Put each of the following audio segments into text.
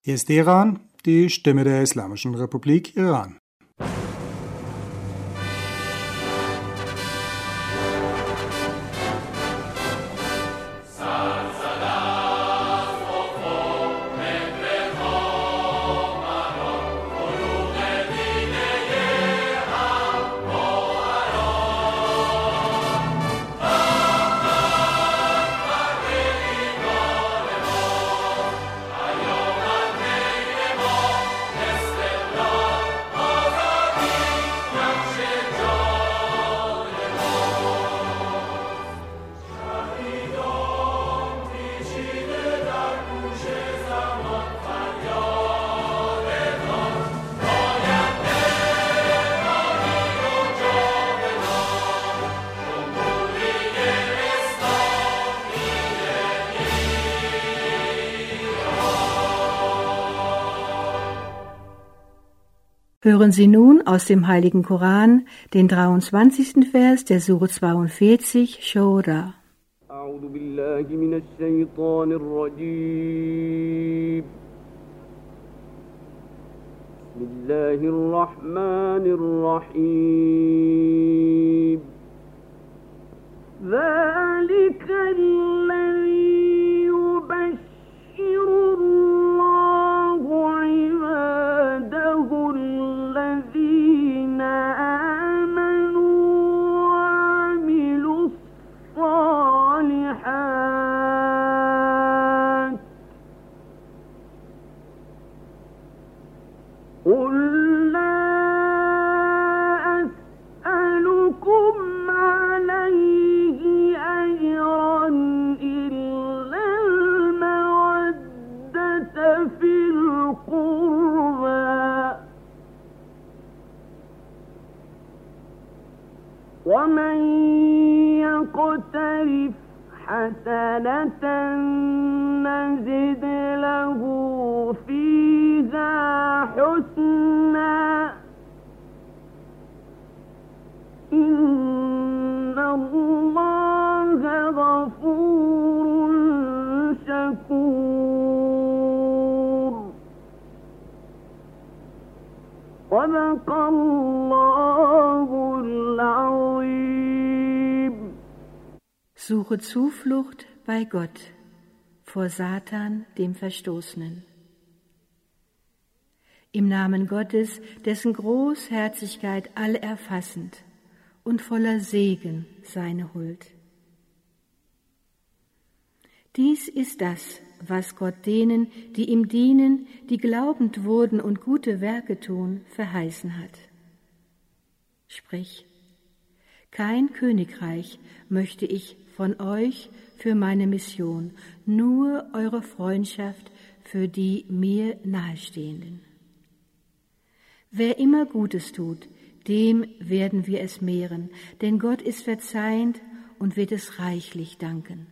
Hier ist Teheran, die Stimme der Islamischen Republik Iran. Hören Sie nun aus dem Heiligen Koran den 23. Vers der Sure 42, Shura. أعوذ بالله من الشيطان الرجيم بسم الله الرحمن الرحيم ذلك الذي يبشر الله عباده الذين آمنوا وعملوا الصالحات قل لا أسألكم عليه أجرا إلا المودة في القربى ومن يقترف حسنة نزد له فيها حسنا إن الله غفور شكور صدق الله العظيم. Suche Zuflucht bei Gott vor Satan, dem Verstoßenen. Im Namen Gottes, dessen Großherzigkeit allerfassend und voller Segen seine Huld. Dies ist das, was Gott denen, die ihm dienen, die glaubend wurden und gute Werke tun, verheißen hat. Sprich, kein Königreich möchte ich von euch für meine Mission, nur eure Freundschaft für die mir Nahestehenden. Wer immer Gutes tut, dem werden wir es mehren, denn Gott ist verzeihend und wird es reichlich danken.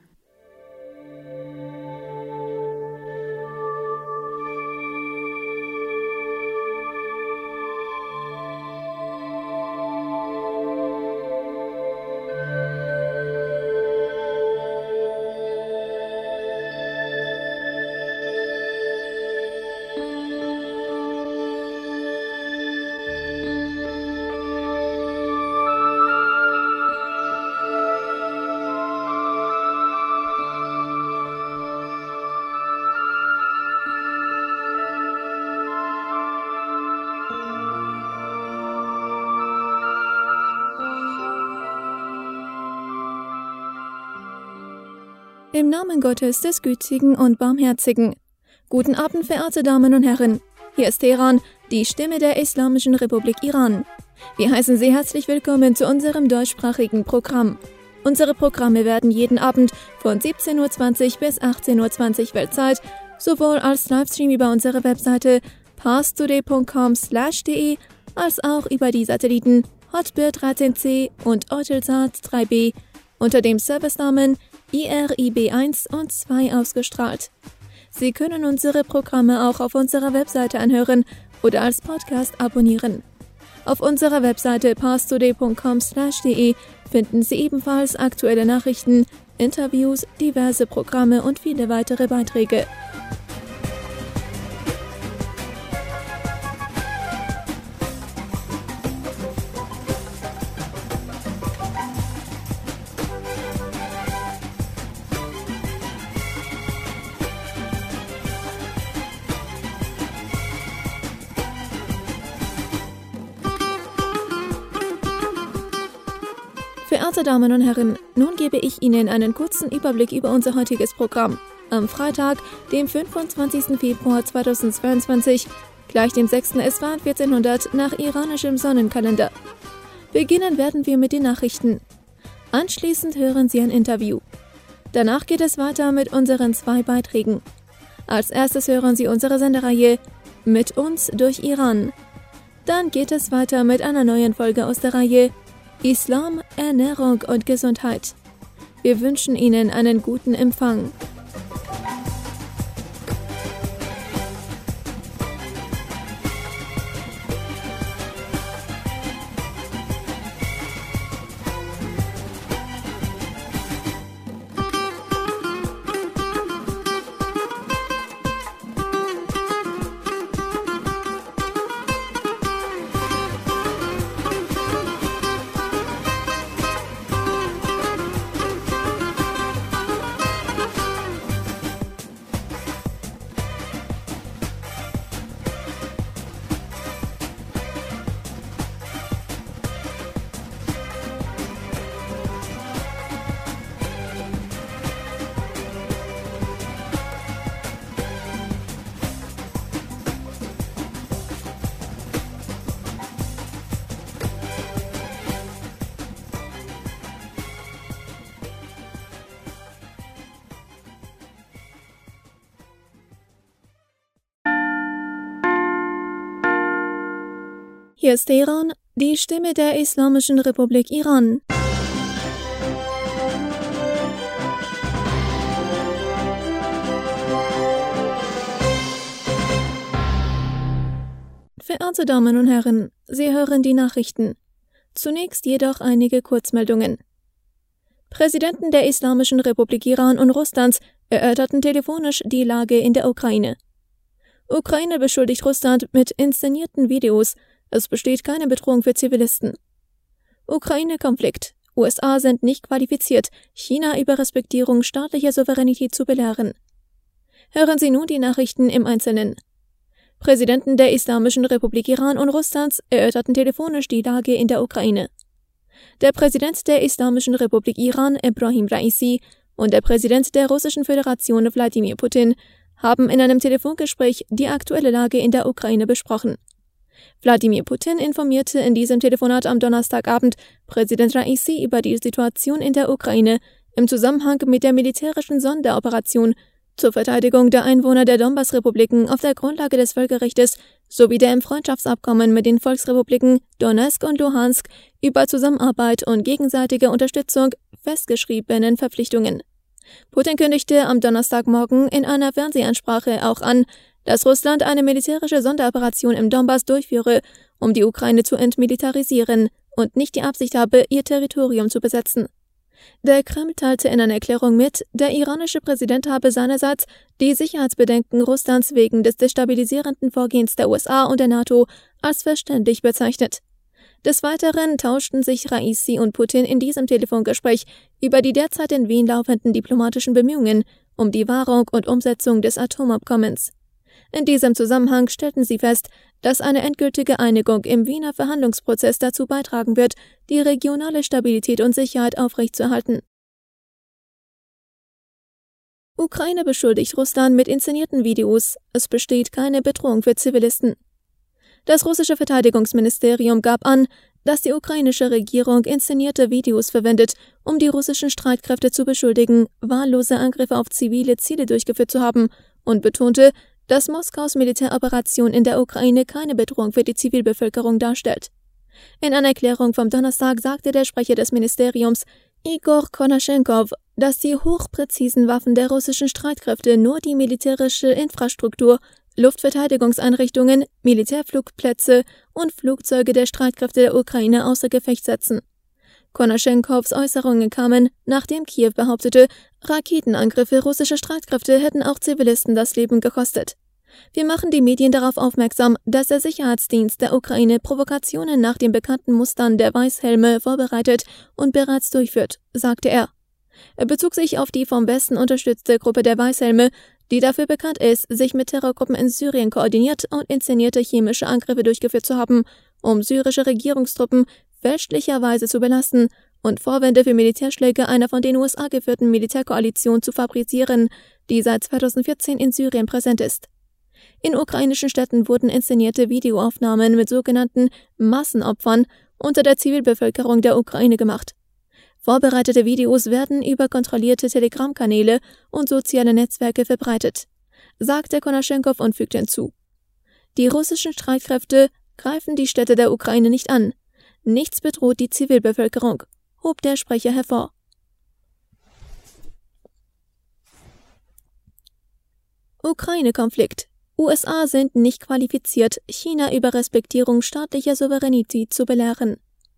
Im Namen Gottes, des Gütigen und Barmherzigen. Guten Abend, verehrte Damen und Herren. Hier ist Teheran, die Stimme der Islamischen Republik Iran. Wir heißen Sie herzlich willkommen zu unserem deutschsprachigen Programm. Unsere Programme werden jeden Abend von 17:20 bis 18:20 Weltzeit sowohl als Livestream über unsere Webseite parstoday.com/de als auch über die Satelliten Hotbird 13C und Eutelsat 3B unter dem Servicenamen IRIB 1 und 2 ausgestrahlt. Sie können unsere Programme auch auf unserer Webseite anhören oder als Podcast abonnieren. Auf unserer Webseite parstoday.com/de finden Sie ebenfalls aktuelle Nachrichten, Interviews, diverse Programme und viele weitere Beiträge. Verehrte Damen und Herren, nun gebe ich Ihnen einen kurzen Überblick über unser heutiges Programm. Am Freitag, dem 25. Februar 2022, gleich dem 6. Eswan 1400 nach iranischem Sonnenkalender. Beginnen werden wir mit den Nachrichten. Anschließend hören Sie ein Interview. Danach geht es weiter mit unseren 2 Beiträgen. Als erstes hören Sie unsere Sendereihe Mit uns durch Iran. Dann geht es weiter mit einer neuen Folge aus der Reihe Islam, Ernährung und Gesundheit. Wir wünschen Ihnen einen guten Empfang. Hier ist Teheran, die Stimme der Islamischen Republik Iran. Verehrte Damen und Herren, Sie hören die Nachrichten. Zunächst jedoch einige Kurzmeldungen. Präsidenten der Islamischen Republik Iran und Russlands erörterten telefonisch die Lage in der Ukraine. Ukraine beschuldigt Russland mit inszenierten Videos. Es besteht keine Bedrohung für Zivilisten. Ukraine-Konflikt. USA sind nicht qualifiziert, China über Respektierung staatlicher Souveränität zu belehren. Hören Sie nun die Nachrichten im Einzelnen. Präsidenten der Islamischen Republik Iran und Russlands erörterten telefonisch die Lage in der Ukraine. Der Präsident der Islamischen Republik Iran, Ebrahim Raisi, und der Präsident der Russischen Föderation, Wladimir Putin, haben in einem Telefongespräch die aktuelle Lage in der Ukraine besprochen. Wladimir Putin informierte in diesem Telefonat am Donnerstagabend Präsident Raisi über die Situation in der Ukraine im Zusammenhang mit der militärischen Sonderoperation zur Verteidigung der Einwohner der Donbass-Republiken auf der Grundlage des Völkerrechts sowie der im Freundschaftsabkommen mit den Volksrepubliken Donetsk und Luhansk über Zusammenarbeit und gegenseitige Unterstützung festgeschriebenen Verpflichtungen. Putin kündigte am Donnerstagmorgen in einer Fernsehansprache auch an, dass Russland eine militärische Sonderoperation im Donbass durchführe, um die Ukraine zu entmilitarisieren und nicht die Absicht habe, ihr Territorium zu besetzen. Der Kreml teilte in einer Erklärung mit, der iranische Präsident habe seinerseits die Sicherheitsbedenken Russlands wegen des destabilisierenden Vorgehens der USA und der NATO als verständlich bezeichnet. Des Weiteren tauschten sich Raisi und Putin in diesem Telefongespräch über die derzeit in Wien laufenden diplomatischen Bemühungen um die Wahrung und Umsetzung des Atomabkommens. In diesem Zusammenhang stellten sie fest, dass eine endgültige Einigung im Wiener Verhandlungsprozess dazu beitragen wird, die regionale Stabilität und Sicherheit aufrechtzuerhalten. Ukraine beschuldigt Russland mit inszenierten Videos. Es besteht keine Bedrohung für Zivilisten. Das russische Verteidigungsministerium gab an, dass die ukrainische Regierung inszenierte Videos verwendet, um die russischen Streitkräfte zu beschuldigen, wahllose Angriffe auf zivile Ziele durchgeführt zu haben, und betonte, dass Moskaus Militäroperation in der Ukraine keine Bedrohung für die Zivilbevölkerung darstellt. In einer Erklärung vom Donnerstag sagte der Sprecher des Ministeriums, Igor Konaschenkov, dass die hochpräzisen Waffen der russischen Streitkräfte nur die militärische Infrastruktur, Luftverteidigungseinrichtungen, Militärflugplätze und Flugzeuge der Streitkräfte der Ukraine außer Gefecht setzen. Konaschenkows Äußerungen kamen, nachdem Kiew behauptete, Raketenangriffe russischer Streitkräfte hätten auch Zivilisten das Leben gekostet. Wir machen die Medien darauf aufmerksam, dass der Sicherheitsdienst der Ukraine Provokationen nach den bekannten Mustern der Weißhelme vorbereitet und bereits durchführt, sagte er. Er bezog sich auf die vom Westen unterstützte Gruppe der Weißhelme, die dafür bekannt ist, sich mit Terrorgruppen in Syrien koordiniert und inszenierte chemische Angriffe durchgeführt zu haben, um syrische Regierungstruppen fälschlicherweise zu belasten und Vorwände für Militärschläge einer von den USA geführten Militärkoalition zu fabrizieren, die seit 2014 in Syrien präsent ist. In ukrainischen Städten wurden inszenierte Videoaufnahmen mit sogenannten Massenopfern unter der Zivilbevölkerung der Ukraine gemacht. Vorbereitete Videos werden über kontrollierte Telegram-Kanäle und soziale Netzwerke verbreitet, sagte Konaschenkov und fügte hinzu: Die russischen Streitkräfte greifen die Städte der Ukraine nicht an. Nichts bedroht die Zivilbevölkerung, hob der Sprecher hervor. Ukraine-Konflikt. USA sind nicht qualifiziert, China über Respektierung staatlicher Souveränität zu belehren.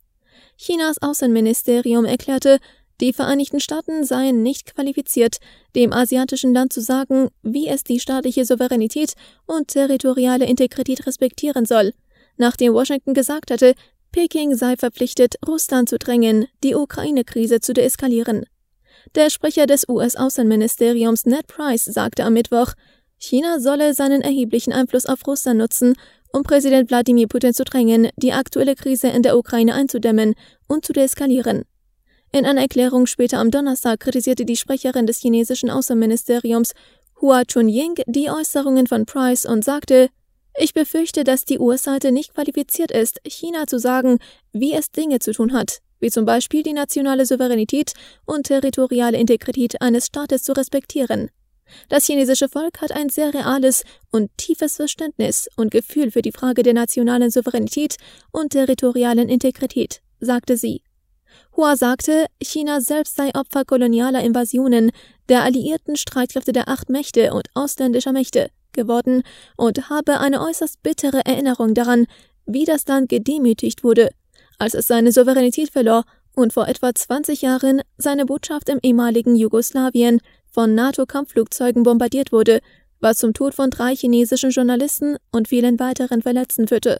Chinas Außenministerium erklärte, die Vereinigten Staaten seien nicht qualifiziert, dem asiatischen Land zu sagen, wie es die staatliche Souveränität und territoriale Integrität respektieren soll, nachdem Washington gesagt hatte, Peking sei verpflichtet, Russland zu drängen, die Ukraine-Krise zu deeskalieren. Der Sprecher des US-Außenministeriums Ned Price sagte am Mittwoch, China solle seinen erheblichen Einfluss auf Russland nutzen, um Präsident Wladimir Putin zu drängen, die aktuelle Krise in der Ukraine einzudämmen und zu deeskalieren. In einer Erklärung später am Donnerstag kritisierte die Sprecherin des chinesischen Außenministeriums Hua Chunying die Äußerungen von Price und sagte, ich befürchte, dass die US-Seite nicht qualifiziert ist, China zu sagen, wie es Dinge zu tun hat, wie zum Beispiel die nationale Souveränität und territoriale Integrität eines Staates zu respektieren. Das chinesische Volk hat ein sehr reales und tiefes Verständnis und Gefühl für die Frage der nationalen Souveränität und territorialen Integrität, sagte sie. Hua sagte, China selbst sei Opfer kolonialer Invasionen der alliierten Streitkräfte der 8 Mächte und ausländischer Mächte geworden und habe eine äußerst bittere Erinnerung daran, wie das Land gedemütigt wurde, als es seine Souveränität verlor und vor etwa 20 Jahren seine Botschaft im ehemaligen Jugoslawien von NATO-Kampfflugzeugen bombardiert wurde, was zum Tod von 3 chinesischen Journalisten und vielen weiteren Verletzten führte.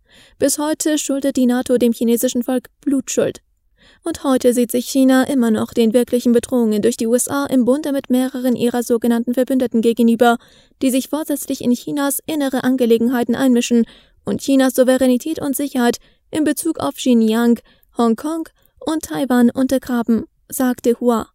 Bis heute schuldet die NATO dem chinesischen Volk Blutschuld. Und heute sieht sich China immer noch den wirklichen Bedrohungen durch die USA im Bunde mit mehreren ihrer sogenannten Verbündeten gegenüber, die sich vorsätzlich in Chinas innere Angelegenheiten einmischen und Chinas Souveränität und Sicherheit in Bezug auf Xinjiang, Hongkong und Taiwan untergraben, sagte Hua.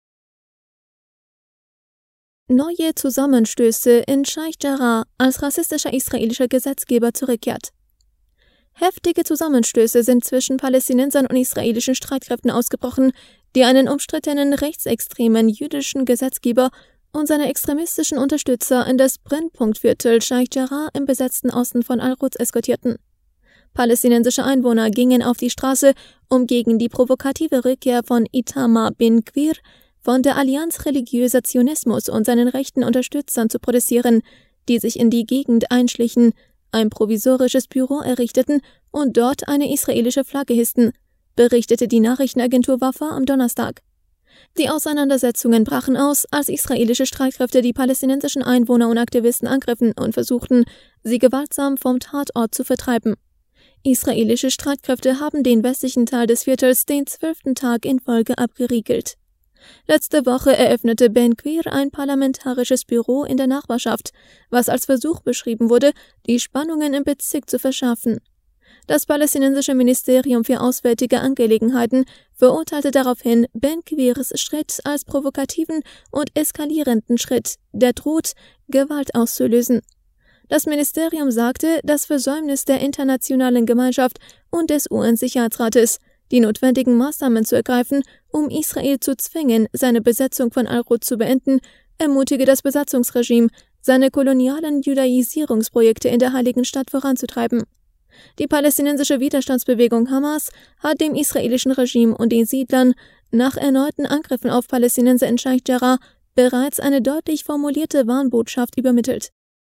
Neue Zusammenstöße in Scheich Jarrah als rassistischer israelischer Gesetzgeber zurückkehrt. Heftige Zusammenstöße sind zwischen Palästinensern und israelischen Streitkräften ausgebrochen, die einen umstrittenen rechtsextremen jüdischen Gesetzgeber und seine extremistischen Unterstützer in das Brennpunktviertel Scheich Jarrah im besetzten Osten von Al-Quds eskortierten. Palästinensische Einwohner gingen auf die Straße, um gegen die provokative Rückkehr von Itamar bin Gvir von der Allianz religiöser Zionismus und seinen rechten Unterstützern zu protestieren, die sich in die Gegend einschlichen, ein provisorisches Büro errichteten und dort eine israelische Flagge hissten, berichtete die Nachrichtenagentur Wafa am Donnerstag. Die Auseinandersetzungen brachen aus, als israelische Streitkräfte die palästinensischen Einwohner und Aktivisten angriffen und versuchten, sie gewaltsam vom Tatort zu vertreiben. Israelische Streitkräfte haben den westlichen Teil des Viertels den 12. Tag in Folge abgeriegelt. Letzte Woche eröffnete Ben Gvir ein parlamentarisches Büro in der Nachbarschaft, was als Versuch beschrieben wurde, die Spannungen im Bezirk zu verschärfen. Das palästinensische Ministerium für Auswärtige Angelegenheiten verurteilte daraufhin Ben Gvirs Schritt als provokativen und eskalierenden Schritt, der droht, Gewalt auszulösen. Das Ministerium sagte, das Versäumnis der internationalen Gemeinschaft und des UN-Sicherheitsrates, die notwendigen Maßnahmen zu ergreifen, um Israel zu zwingen, seine Besetzung von Al-Quds zu beenden, ermutige das Besatzungsregime, seine kolonialen Judaisierungsprojekte in der Heiligen Stadt voranzutreiben. Die palästinensische Widerstandsbewegung Hamas hat dem israelischen Regime und den Siedlern nach erneuten Angriffen auf Palästinenser in Scheich Jarrah bereits eine deutlich formulierte Warnbotschaft übermittelt.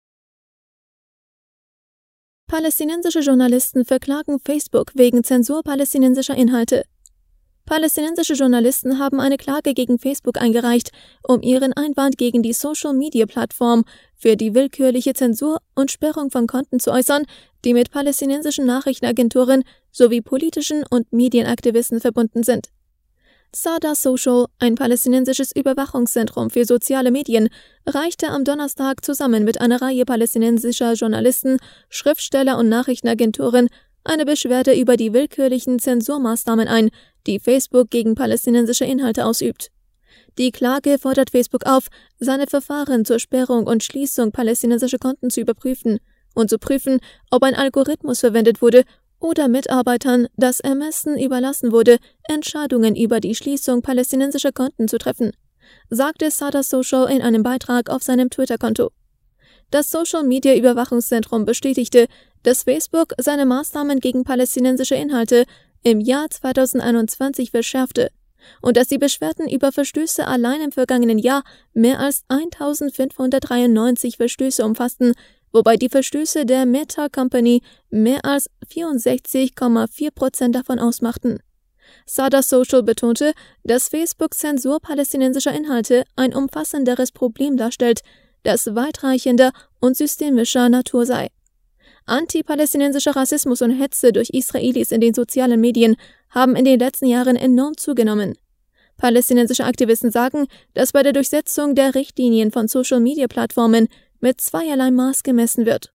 Palästinensische Journalisten verklagen Facebook wegen Zensur palästinensischer Inhalte. Palästinensische Journalisten haben eine Klage gegen Facebook eingereicht, um ihren Einwand gegen die Social-Media-Plattform für die willkürliche Zensur und Sperrung von Konten zu äußern, die mit palästinensischen Nachrichtenagenturen sowie politischen und Medienaktivisten verbunden sind. Sada Social, ein palästinensisches Überwachungszentrum für soziale Medien, reichte am Donnerstag zusammen mit einer Reihe palästinensischer Journalisten, Schriftsteller und Nachrichtenagenturen eine Beschwerde über die willkürlichen Zensurmaßnahmen ein, die Facebook gegen palästinensische Inhalte ausübt. Die Klage fordert Facebook auf, seine Verfahren zur Sperrung und Schließung palästinensischer Konten zu überprüfen und zu prüfen, ob ein Algorithmus verwendet wurde oder Mitarbeitern das Ermessen überlassen wurde, Entscheidungen über die Schließung palästinensischer Konten zu treffen, sagte Sada Social in einem Beitrag auf seinem Twitter-Konto. Das Social-Media-Überwachungszentrum bestätigte, dass Facebook seine Maßnahmen gegen palästinensische Inhalte im Jahr 2021 verschärfte und dass die Beschwerden über Verstöße allein im vergangenen Jahr mehr als 1593 Verstöße umfassten, wobei die Verstöße der Meta Company mehr als 64,4% davon ausmachten. Sada Social betonte, dass Facebook-Zensur palästinensischer Inhalte ein umfassenderes Problem darstellt, das weitreichender und systemischer Natur sei. Anti-palästinensischer Rassismus und Hetze durch Israelis in den sozialen Medien haben in den letzten Jahren enorm zugenommen. Palästinensische Aktivisten sagen, dass bei der Durchsetzung der Richtlinien von Social-Media-Plattformen mit zweierlei Maß gemessen wird.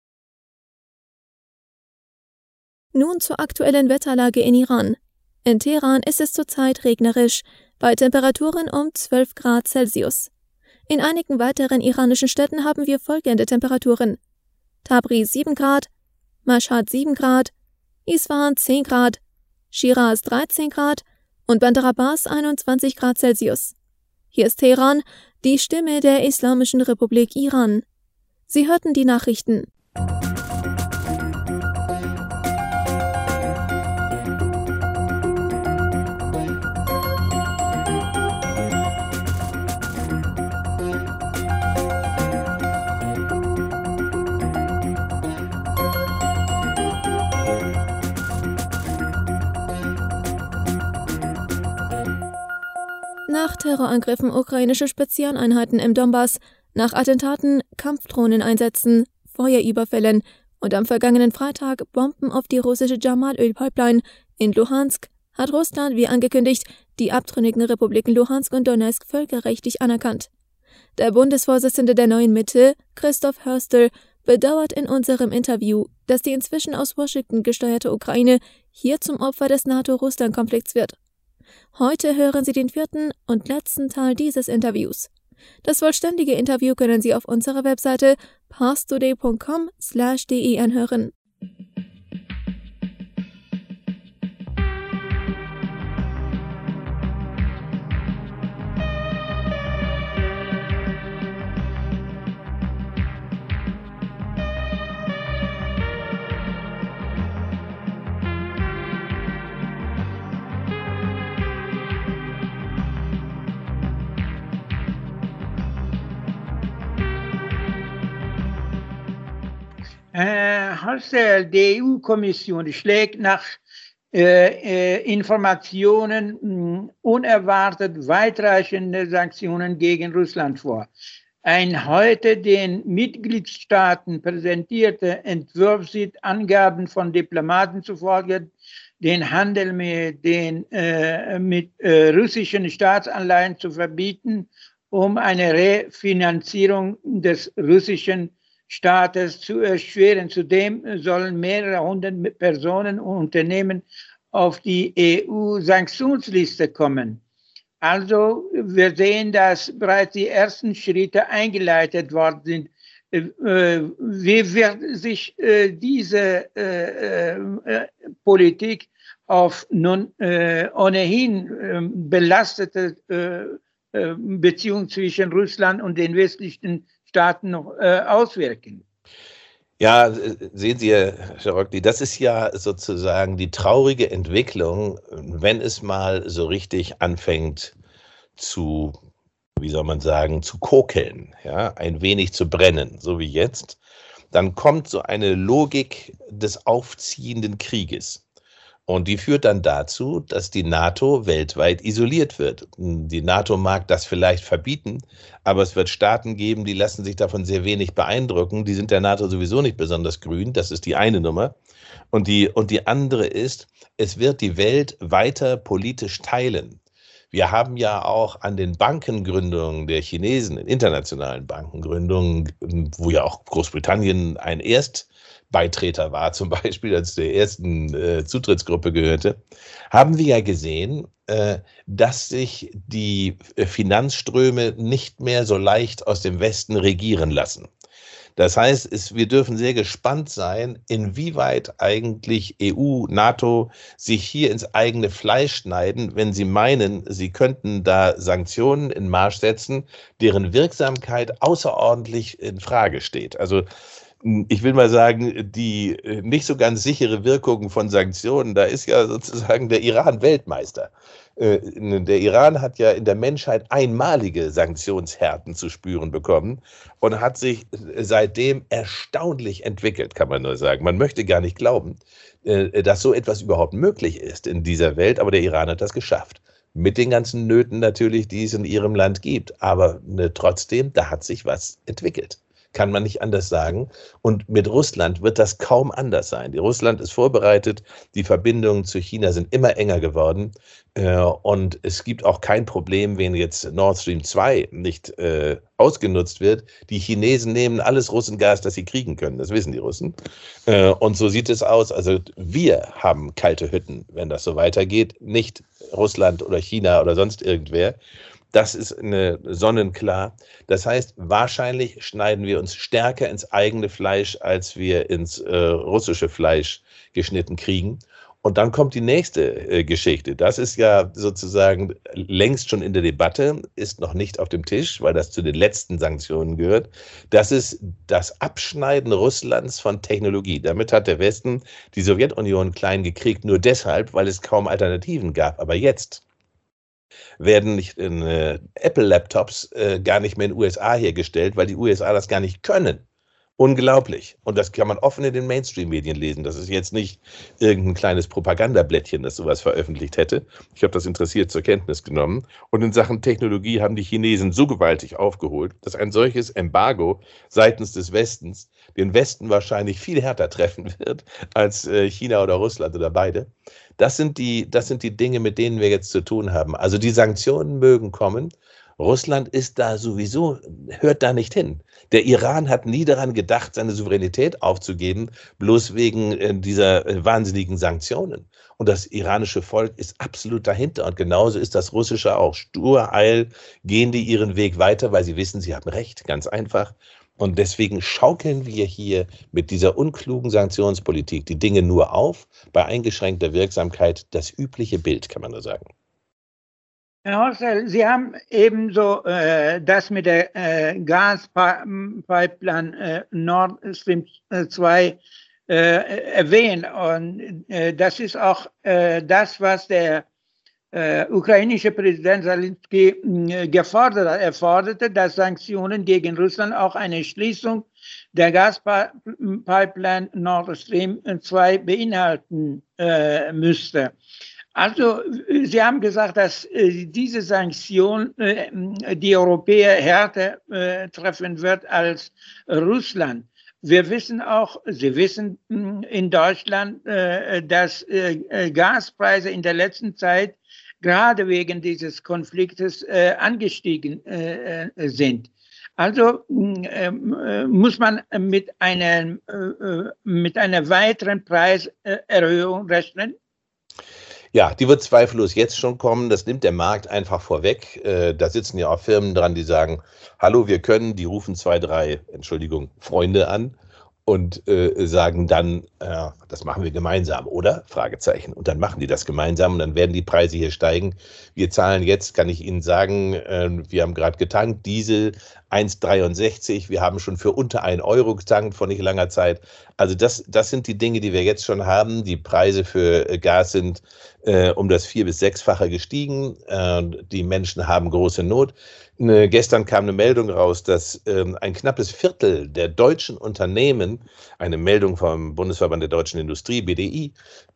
Nun zur aktuellen Wetterlage in Iran. In Teheran ist es zurzeit regnerisch, bei Temperaturen um 12 Grad Celsius. In einigen weiteren iranischen Städten haben wir folgende Temperaturen: Tabriz 7 Grad, Mashhad 7 Grad, Isfahan 10 Grad, Shiraz 13 Grad und Bandar Abbas 21 Grad Celsius. Hier ist Teheran, die Stimme der Islamischen Republik Iran. Sie hörten die Nachrichten. Nach Terrorangriffen ukrainischer Spezialeinheiten im Donbass, nach Attentaten, Kampfdrohneneinsätzen, Feuerüberfällen und am vergangenen Freitag Bomben auf die russische Jamal-Öl-Pipeline in Luhansk hat Russland, wie angekündigt, die abtrünnigen Republiken Luhansk und Donetsk völkerrechtlich anerkannt. Der Bundesvorsitzende der Neuen Mitte, Christoph Hörster, bedauert in unserem Interview, dass die inzwischen aus Washington gesteuerte Ukraine hier zum Opfer des NATO-Russland-Konflikts wird. Heute hören Sie den vierten und letzten Teil dieses Interviews. Das vollständige Interview können Sie auf unserer Webseite parstoday.com/de anhören. Marcel, die EU-Kommission schlägt nach Informationen unerwartet weitreichende Sanktionen gegen Russland vor. Ein heute den Mitgliedstaaten präsentierter Entwurf sieht Angaben von Diplomaten zufolge den Handel mit russischen Staatsanleihen zu verbieten, um eine Refinanzierung des russischen Staates zu erschweren. Zudem sollen mehrere hundert Personen und Unternehmen auf die EU-Sanktionsliste kommen. Also wir sehen, dass bereits die ersten Schritte eingeleitet worden sind. Wie wird sich diese Politik auf nun ohnehin belastete Beziehungen zwischen Russland und den westlichen Staaten noch auswirken? Ja, sehen Sie, Herr Scharocki, das ist ja sozusagen die traurige Entwicklung, wenn es mal so richtig anfängt zu, wie soll man sagen, zu kokeln, ja, ein wenig zu brennen, so wie jetzt, dann kommt so eine Logik des aufziehenden Krieges. Und die führt dann dazu, dass die NATO weltweit isoliert wird. Die NATO mag das vielleicht verbieten, aber es wird Staaten geben, die lassen sich davon sehr wenig beeindrucken. Die sind der NATO sowieso nicht besonders grün, das ist die eine Nummer. Und die andere ist, es wird die Welt weiter politisch teilen. Wir haben ja auch an den Bankengründungen der Chinesen, in internationalen Bankengründungen, wo ja auch Großbritannien ein Beitreter war, zum Beispiel als der ersten Zutrittsgruppe gehörte, haben wir ja gesehen, dass sich die Finanzströme nicht mehr so leicht aus dem Westen regieren lassen. Das heißt, wir dürfen sehr gespannt sein, inwieweit eigentlich EU, NATO sich hier ins eigene Fleisch schneiden, wenn sie meinen, sie könnten da Sanktionen in Marsch setzen, deren Wirksamkeit außerordentlich in Frage steht. Also ich will mal sagen, die nicht so ganz sichere Wirkung von Sanktionen, da ist ja sozusagen der Iran Weltmeister. Der Iran hat ja in der Menschheit einmalige Sanktionshärten zu spüren bekommen und hat sich seitdem erstaunlich entwickelt, kann man nur sagen. Man möchte gar nicht glauben, dass so etwas überhaupt möglich ist in dieser Welt, aber der Iran hat das geschafft. Mit den ganzen Nöten natürlich, die es in ihrem Land gibt. Aber trotzdem, da hat sich was entwickelt. Kann man nicht anders sagen. Und mit Russland wird das kaum anders sein. Russland ist vorbereitet, die Verbindungen zu China sind immer enger geworden und es gibt auch kein Problem, wenn jetzt Nord Stream 2 nicht ausgenutzt wird. Die Chinesen nehmen alles Russengas, das sie kriegen können, das wissen die Russen. Und so sieht es aus. Also wir haben kalte Hütten, wenn das so weitergeht, nicht Russland oder China oder sonst irgendwer. Das ist sonnenklar. Das heißt, wahrscheinlich schneiden wir uns stärker ins eigene Fleisch, als wir ins russische Fleisch geschnitten kriegen. Und dann kommt die nächste Geschichte. Das ist ja sozusagen längst schon in der Debatte, ist noch nicht auf dem Tisch, weil das zu den letzten Sanktionen gehört. Das ist das Abschneiden Russlands von Technologie. Damit hat der Westen die Sowjetunion klein gekriegt, nur deshalb, weil es kaum Alternativen gab. Aber jetzt werden nicht Apple-Laptops gar nicht mehr in den USA hergestellt, weil die USA das gar nicht können. Unglaublich. Und das kann man offen in den Mainstream-Medien lesen. Das ist jetzt nicht irgendein kleines Propagandablättchen, das sowas veröffentlicht hätte. Ich habe das interessiert zur Kenntnis genommen. Und in Sachen Technologie haben die Chinesen so gewaltig aufgeholt, dass ein solches Embargo seitens des Westens den Westen wahrscheinlich viel härter treffen wird als China oder Russland oder beide. Das sind die Dinge, mit denen wir jetzt zu tun haben. Also die Sanktionen mögen kommen. Russland ist da sowieso, hört da nicht hin. Der Iran hat nie daran gedacht, seine Souveränität aufzugeben, bloß wegen dieser wahnsinnigen Sanktionen. Und das iranische Volk ist absolut dahinter. Und genauso ist das russische auch. Stur, heil gehen die ihren Weg weiter, weil sie wissen, sie haben Recht, ganz einfach. Und deswegen schaukeln wir hier mit dieser unklugen Sanktionspolitik die Dinge nur auf, bei eingeschränkter Wirksamkeit das übliche Bild, kann man nur sagen. Herr Horsel, Sie haben ebenso das mit der Gaspipeline Nord Stream 2 erwähnt. Und das ist auch das, was der ukrainische Präsident Zelensky gefordert hat. Er forderte, dass Sanktionen gegen Russland auch eine Schließung der Gaspipeline Nord Stream 2 beinhalten müsste. Also, Sie haben gesagt, dass diese Sanktion die Europäer härter treffen wird als Russland. Wir wissen auch, Sie wissen in Deutschland, dass Gaspreise in der letzten Zeit gerade wegen dieses Konfliktes angestiegen sind. Also muss man mit einer weiteren Preiserhöhung rechnen? Ja, die wird zweifellos jetzt schon kommen. Das nimmt der Markt einfach vorweg. Da sitzen ja auch Firmen dran, die sagen, hallo, wir können, die rufen 2, 3, Freunde an und sagen dann, das machen wir gemeinsam, oder? Fragezeichen. Und dann machen die das gemeinsam und dann werden die Preise hier steigen. Wir zahlen jetzt, kann ich Ihnen sagen, wir haben gerade getankt, Diesel 1,63, wir haben schon für unter 1 Euro getankt vor nicht langer Zeit. Also das sind die Dinge, die wir jetzt schon haben. Die Preise für Gas sind um das 4- bis 6-fache gestiegen. Die Menschen haben große Not. Gestern kam eine Meldung raus, dass ein knappes Viertel der deutschen Unternehmen, eine Meldung vom Bundesverband der deutschen Industrie, BDI,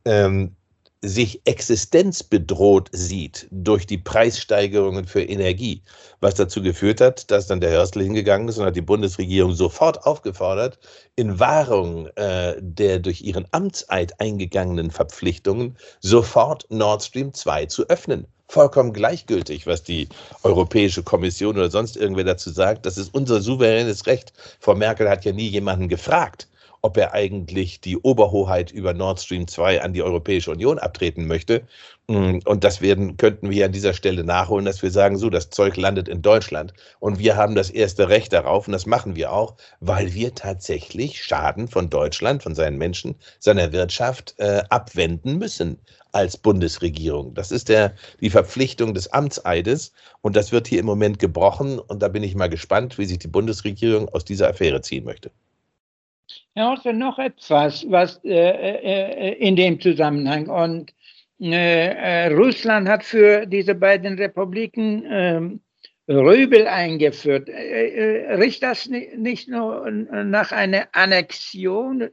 sich existenzbedroht sieht durch die Preissteigerungen für Energie, was dazu geführt hat, dass dann der Hörstel hingegangen ist und hat die Bundesregierung sofort aufgefordert, in Wahrung der durch ihren Amtseid eingegangenen Verpflichtungen sofort Nord Stream 2 zu öffnen. Vollkommen gleichgültig, was die Europäische Kommission oder sonst irgendwer dazu sagt. Das ist unser souveränes Recht. Frau Merkel hat ja nie jemanden gefragt, ob er eigentlich die Oberhoheit über Nord Stream 2 an die Europäische Union abtreten möchte. Und das könnten wir an dieser Stelle nachholen, dass wir sagen, so, das Zeug landet in Deutschland und wir haben das erste Recht darauf und das machen wir auch, weil wir tatsächlich Schaden von Deutschland, von seinen Menschen, seiner Wirtschaft abwenden müssen als Bundesregierung. Das ist die Verpflichtung des Amtseides und das wird hier im Moment gebrochen und da bin ich mal gespannt, wie sich die Bundesregierung aus dieser Affäre ziehen möchte. Ja, also noch etwas, was in dem Zusammenhang und Russland hat für diese beiden Republiken Rubel eingeführt. Riecht das nicht nur nach einer Annexion?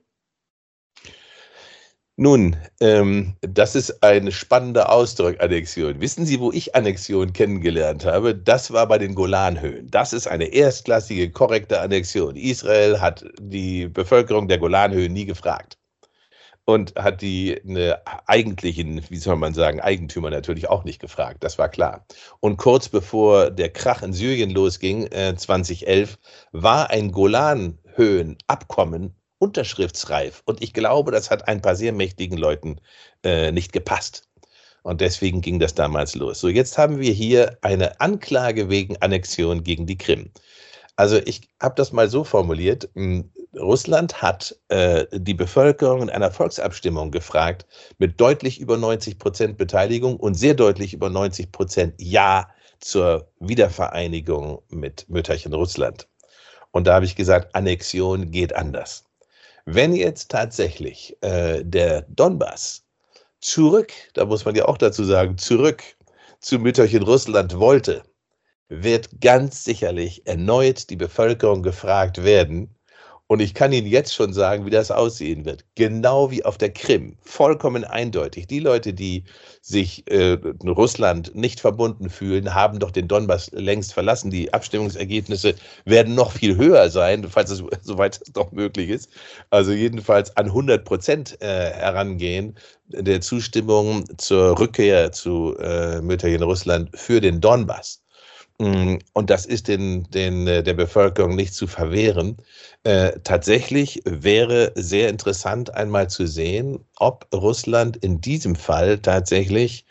Nun, das ist ein spannender Ausdruck, Annexion. Wissen Sie, wo ich Annexion kennengelernt habe? Das war bei den Golanhöhen. Das ist eine erstklassige, korrekte Annexion. Israel hat die Bevölkerung der Golanhöhen nie gefragt. Und hat die eigentlichen, wie soll man sagen, Eigentümer natürlich auch nicht gefragt, das war klar. Und kurz bevor der Krach in Syrien losging, 2011, war ein Golanhöhenabkommen unterschriftsreif. Und ich glaube, das hat ein paar sehr mächtigen Leuten nicht gepasst. Und deswegen ging das damals los. So, jetzt haben wir hier eine Anklage wegen Annexion gegen die Krim. Also ich habe das mal so formuliert, Russland hat die Bevölkerung in einer Volksabstimmung gefragt mit deutlich über 90% Beteiligung und sehr deutlich über 90% Ja zur Wiedervereinigung mit Mütterchen Russland. Und da habe ich gesagt, Annexion geht anders. Wenn jetzt tatsächlich der Donbass zurück, da muss man ja auch dazu sagen, zurück zu Mütterchen Russland wollte, wird ganz sicherlich erneut die Bevölkerung gefragt werden. Und ich kann Ihnen jetzt schon sagen, wie das aussehen wird. Genau wie auf der Krim. Vollkommen eindeutig. Die Leute, die sich Russland nicht verbunden fühlen, haben doch den Donbass längst verlassen. Die Abstimmungsergebnisse werden noch viel höher sein, falls es soweit es noch möglich ist. Also jedenfalls an 100% herangehen der Zustimmung zur Rückkehr zu Mütterchen Russland für den Donbass. Und das ist der Bevölkerung nicht zu verwehren. Tatsächlich wäre sehr interessant, einmal zu sehen, ob Russland in diesem Fall tatsächlich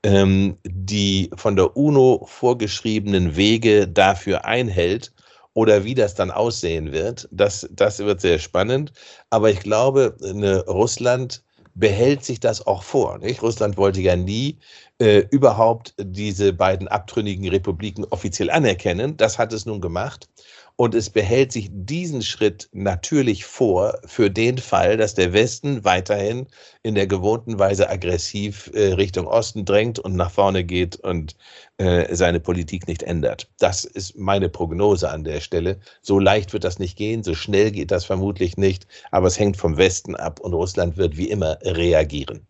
die von der UNO vorgeschriebenen Wege dafür einhält oder wie das dann aussehen wird. Das wird sehr spannend. Aber ich glaube, Russland behält sich das auch vor. Nicht? Russland wollte ja nie überhaupt diese beiden abtrünnigen Republiken offiziell anerkennen. Das hat es nun gemacht. Und es behält sich diesen Schritt natürlich vor für den Fall, dass der Westen weiterhin in der gewohnten Weise aggressiv Richtung Osten drängt und nach vorne geht und seine Politik nicht ändert. Das ist meine Prognose an der Stelle. So leicht wird das nicht gehen, so schnell geht das vermutlich nicht, aber es hängt vom Westen ab und Russland wird wie immer reagieren.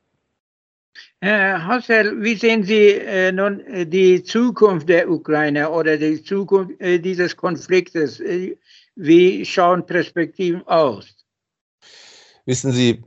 Herr Hossel, wie sehen Sie nun die Zukunft der Ukraine oder die Zukunft dieses Konfliktes? Wie schauen Perspektiven aus? Wissen Sie,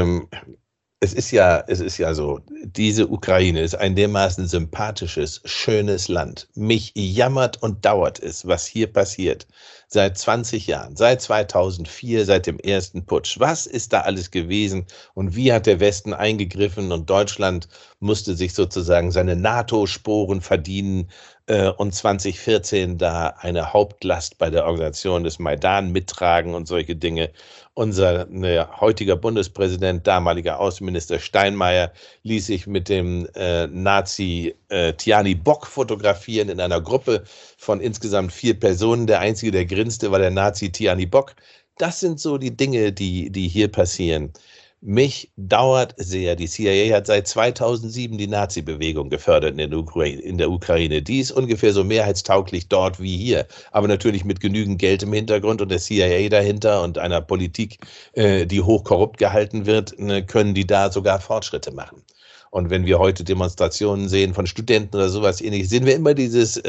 es ist ja so, diese Ukraine ist ein dermaßen sympathisches, schönes Land. Mich jammert und dauert es, was hier passiert. Seit 20 Jahren, seit 2004, seit dem ersten Putsch. Was ist da alles gewesen und wie hat der Westen eingegriffen und Deutschland musste sich sozusagen seine NATO-Sporen verdienen und 2014 da eine Hauptlast bei der Organisation des Maidan mittragen und solche Dinge. Unser heutiger Bundespräsident, damaliger Außenminister Steinmeier, ließ sich mit dem Nazi Tiani Bock fotografieren in einer Gruppe von insgesamt 4 Personen. Der einzige, der grinste, war der Nazi Tiani Bock. Das sind so die Dinge, die hier passieren. Mich dauert sehr. Die CIA hat seit 2007 die Nazi-Bewegung gefördert in der Ukraine. Die ist ungefähr so mehrheitstauglich dort wie hier, aber natürlich mit genügend Geld im Hintergrund und der CIA dahinter und einer Politik, die hochkorrupt gehalten wird, können die da sogar Fortschritte machen. Und wenn wir heute Demonstrationen sehen von Studenten oder sowas ähnliches, sehen wir immer dieses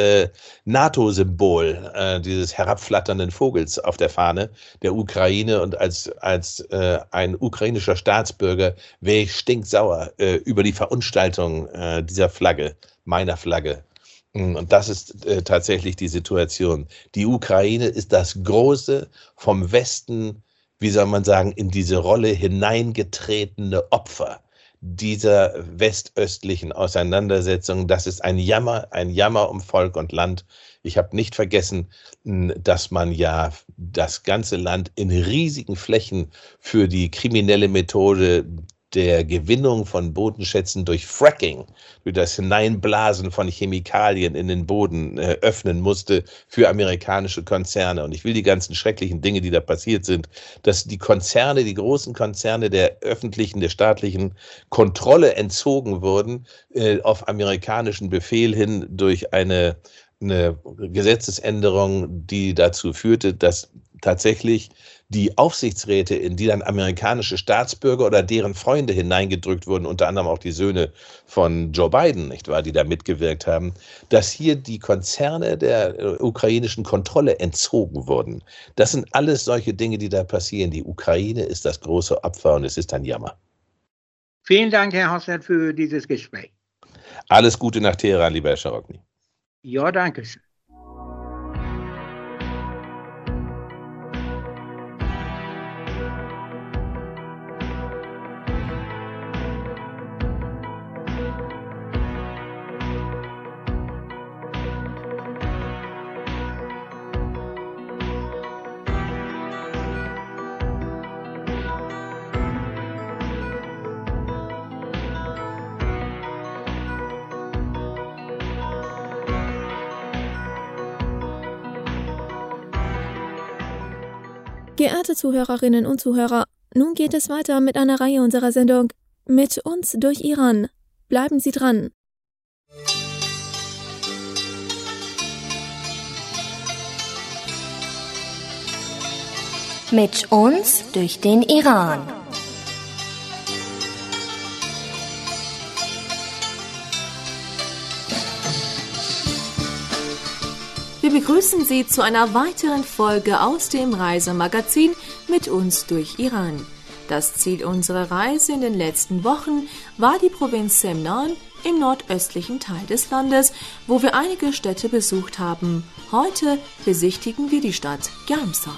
NATO-Symbol, dieses herabflatternden Vogels auf der Fahne der Ukraine. Und als ein ukrainischer Staatsbürger wäre ich stinksauer über die Verunstaltung dieser Flagge, meiner Flagge. Und das ist tatsächlich die Situation. Die Ukraine ist das große, vom Westen wie soll man sagen, in diese Rolle hineingetretene Opfer dieser westöstlichen Auseinandersetzung. Das ist ein Jammer um Volk und Land. Ich habe nicht vergessen, dass man ja das ganze Land in riesigen Flächen für die kriminelle Methode der Gewinnung von Bodenschätzen durch Fracking, durch das Hineinblasen von Chemikalien in den Boden öffnen musste für amerikanische Konzerne. Und ich will die ganzen schrecklichen Dinge, die da passiert sind, dass die Konzerne, die großen Konzerne der öffentlichen, der staatlichen Kontrolle entzogen wurden, auf amerikanischen Befehl hin durch eine Gesetzesänderung, die dazu führte, dass tatsächlich die Aufsichtsräte, in die dann amerikanische Staatsbürger oder deren Freunde hineingedrückt wurden, unter anderem auch die Söhne von Joe Biden, nicht wahr, die da mitgewirkt haben, dass hier die Konzerne der ukrainischen Kontrolle entzogen wurden. Das sind alles solche Dinge, die da passieren. Die Ukraine ist das große Opfer und es ist ein Jammer. Vielen Dank, Herr Hosset, für dieses Gespräch. Alles Gute nach Teheran, lieber Herr Scharokny. Ja, danke schön. Geehrte Zuhörerinnen und Zuhörer, nun geht es weiter mit einer Reihe unserer Sendung Mit uns durch Iran. Bleiben Sie dran. Mit uns durch den Iran. Wir begrüßen Sie zu einer weiteren Folge aus dem Reisemagazin Mit uns durch Iran. Das Ziel unserer Reise in den letzten Wochen war die Provinz Semnan im nordöstlichen Teil des Landes, wo wir einige Städte besucht haben. Heute besichtigen wir die Stadt Garmsar.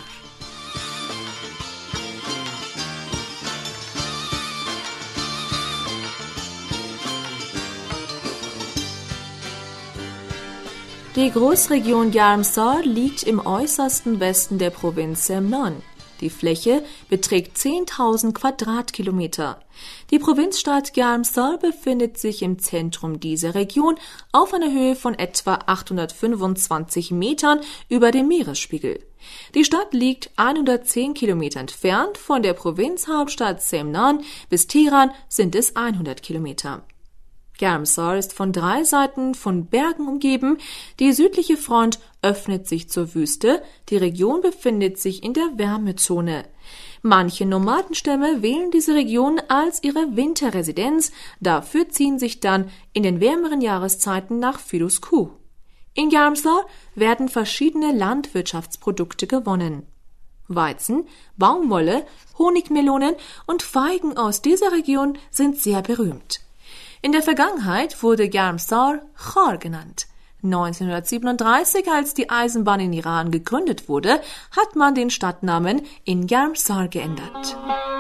Die Großregion Garmsar liegt im äußersten Westen der Provinz Semnan. Die Fläche beträgt 10.000 Quadratkilometer. Die Provinzstadt Garmsar befindet sich im Zentrum dieser Region auf einer Höhe von etwa 825 Metern über dem Meeresspiegel. Die Stadt liegt 110 Kilometer entfernt von der Provinzhauptstadt Semnan. Bis Teheran sind es 100 Kilometer. Garmsar ist von 3 Seiten von Bergen umgeben. Die südliche Front öffnet sich zur Wüste. Die Region befindet sich in der Wärmezone. Manche Nomadenstämme wählen diese Region als ihre Winterresidenz. Dafür ziehen sich dann in den wärmeren Jahreszeiten nach Firuzkoh. In Garmsar werden verschiedene Landwirtschaftsprodukte gewonnen. Weizen, Baumwolle, Honigmelonen und Feigen aus dieser Region sind sehr berühmt. In der Vergangenheit wurde Garmsar Khar genannt. 1937, als die Eisenbahn in Iran gegründet wurde, hat man den Stadtnamen in Garmsar geändert.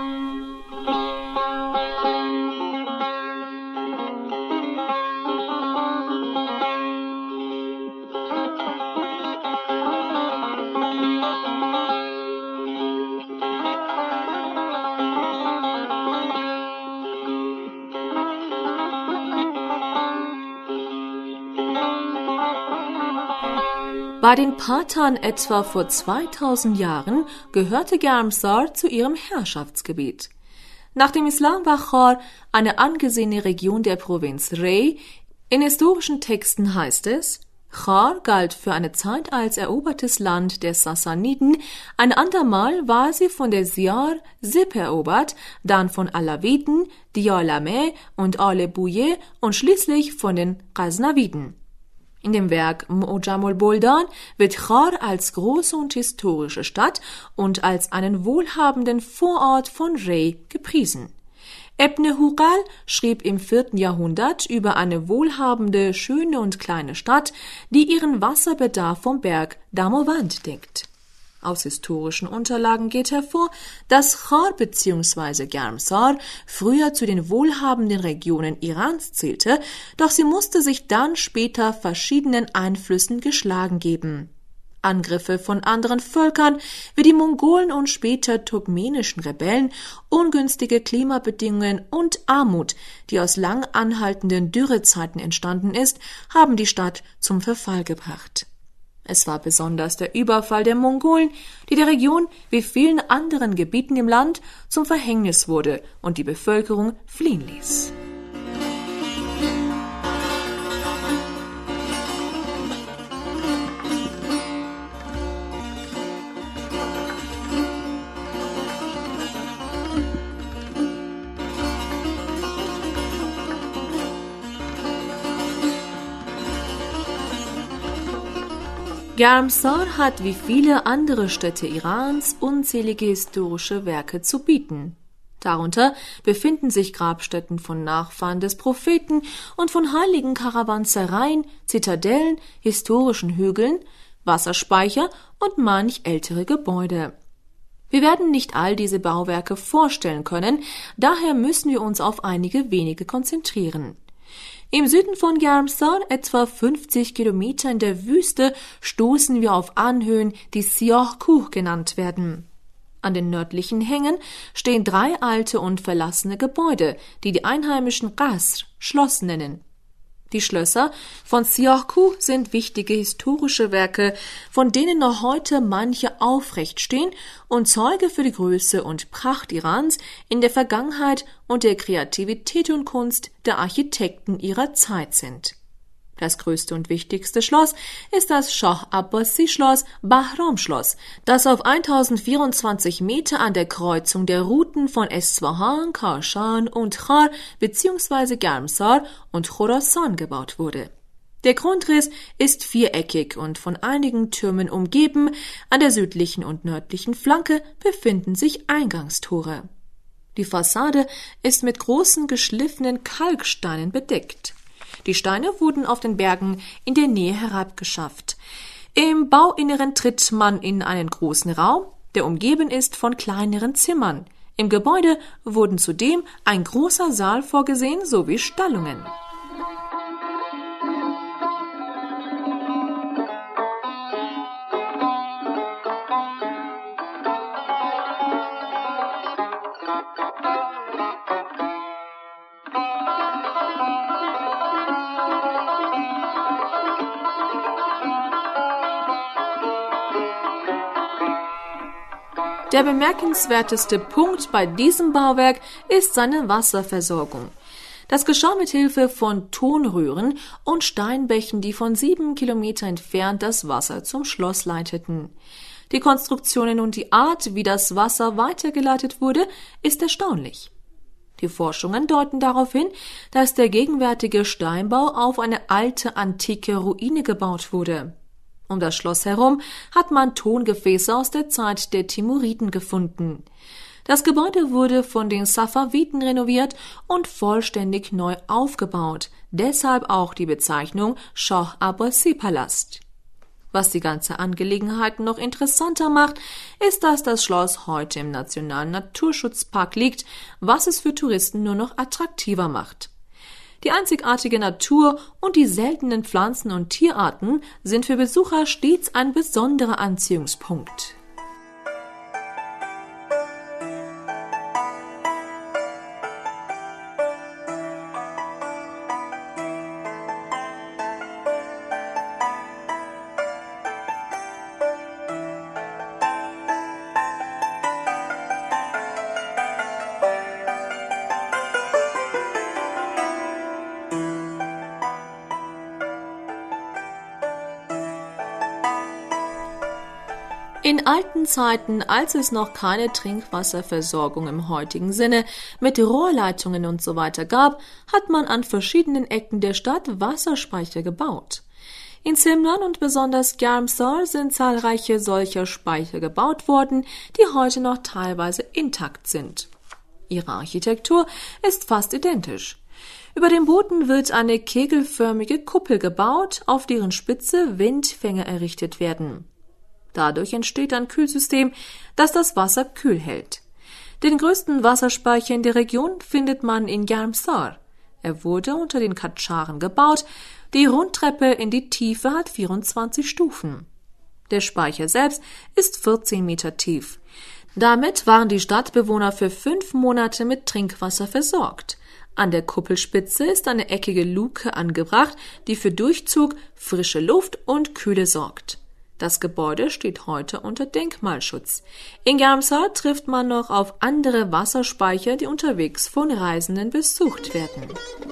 Bei den Parthern etwa vor 2000 Jahren gehörte Garmsar zu ihrem Herrschaftsgebiet. Nach dem Islam war Khar eine angesehene Region der Provinz Rey. In historischen Texten heißt es, Khar galt für eine Zeit als erobertes Land der Sassaniden, ein andermal war sie von der Ziyar-Sib erobert, dann von Alawiden, Diyar-Lameh und Ale-Bouye und schließlich von den Ghaznawiden. In dem Werk Mu'jamul Buldan wird Khar als große und historische Stadt und als einen wohlhabenden Vorort von Rey gepriesen. Ibn Huqal schrieb im 4. Jahrhundert über eine wohlhabende, schöne und kleine Stadt, die ihren Wasserbedarf vom Berg Damawand deckt. Aus historischen Unterlagen geht hervor, dass Char bzw. Garmsar früher zu den wohlhabenden Regionen Irans zählte, doch sie musste sich dann später verschiedenen Einflüssen geschlagen geben. Angriffe von anderen Völkern wie die Mongolen und später turkmenischen Rebellen, ungünstige Klimabedingungen und Armut, die aus lang anhaltenden Dürrezeiten entstanden ist, haben die Stadt zum Verfall gebracht. Es war besonders der Überfall der Mongolen, die der Region wie vielen anderen Gebieten im Land zum Verhängnis wurde und die Bevölkerung fliehen ließ. Garmsar hat wie viele andere Städte Irans unzählige historische Werke zu bieten. Darunter befinden sich Grabstätten von Nachfahren des Propheten und von heiligen Karawansereien, Zitadellen, historischen Hügeln, Wasserspeicher und manch ältere Gebäude. Wir werden nicht all diese Bauwerke vorstellen können, daher müssen wir uns auf einige wenige konzentrieren. Im Süden von Garmsar, etwa 50 Kilometer in der Wüste, stoßen wir auf Anhöhen, die Siyah-Kuh genannt werden. An den nördlichen Hängen stehen 3 alte und verlassene Gebäude, die die Einheimischen Qasr, Schloss nennen. Die Schlösser von Siyah-Kuh sind wichtige historische Werke, von denen noch heute manche aufrecht stehen und Zeuge für die Größe und Pracht Irans in der Vergangenheit und der Kreativität und Kunst der Architekten ihrer Zeit sind. Das größte und wichtigste Schloss ist das Shah Abbasi-Schloss, Bahram-Schloss, das auf 1024 Meter an der Kreuzung der Routen von Esfahan, Kashan und Char bzw. Garmsar und Khorasan gebaut wurde. Der Grundriss ist viereckig und von einigen Türmen umgeben. An der südlichen und nördlichen Flanke befinden sich Eingangstore. Die Fassade ist mit großen geschliffenen Kalksteinen bedeckt. Die Steine wurden auf den Bergen in der Nähe herabgeschafft. Im Bauinneren tritt man in einen großen Raum, der umgeben ist von kleineren Zimmern. Im Gebäude wurden zudem ein großer Saal vorgesehen sowie Stallungen. Der bemerkenswerteste Punkt bei diesem Bauwerk ist seine Wasserversorgung. Das geschah mit Hilfe von Tonröhren und Steinbächen, die von 7 Kilometer entfernt das Wasser zum Schloss leiteten. Die Konstruktionen und die Art, wie das Wasser weitergeleitet wurde, ist erstaunlich. Die Forschungen deuten darauf hin, dass der gegenwärtige Steinbau auf eine alte, antike Ruine gebaut wurde. Um das Schloss herum hat man Tongefäße aus der Zeit der Timuriden gefunden. Das Gebäude wurde von den Safawiden renoviert und vollständig neu aufgebaut, deshalb auch die Bezeichnung Shah Abbasi-Palast. Was die ganze Angelegenheit noch interessanter macht, ist, dass das Schloss heute im Nationalen Naturschutzpark liegt, was es für Touristen nur noch attraktiver macht. Die einzigartige Natur und die seltenen Pflanzen- und Tierarten sind für Besucher stets ein besonderer Anziehungspunkt. In alten Zeiten, als es noch keine Trinkwasserversorgung im heutigen Sinne mit Rohrleitungen und so weiter gab, hat man an verschiedenen Ecken der Stadt Wasserspeicher gebaut. In Semnan und besonders Garmsar sind zahlreiche solcher Speicher gebaut worden, die heute noch teilweise intakt sind. Ihre Architektur ist fast identisch. Über dem Boden wird eine kegelförmige Kuppel gebaut, auf deren Spitze Windfänger errichtet werden. Dadurch entsteht ein Kühlsystem, das das Wasser kühl hält. Den größten Wasserspeicher in der Region findet man in Yarmsar. Er wurde unter den Kadscharen gebaut. Die Rundtreppe in die Tiefe hat 24 Stufen. Der Speicher selbst ist 14 Meter tief. Damit waren die Stadtbewohner für 5 Monate mit Trinkwasser versorgt. An der Kuppelspitze ist eine eckige Luke angebracht, die für Durchzug, frische Luft und Kühle sorgt. Das Gebäude steht heute unter Denkmalschutz. In Yarmsar trifft man noch auf andere Wasserspeicher, die unterwegs von Reisenden besucht werden.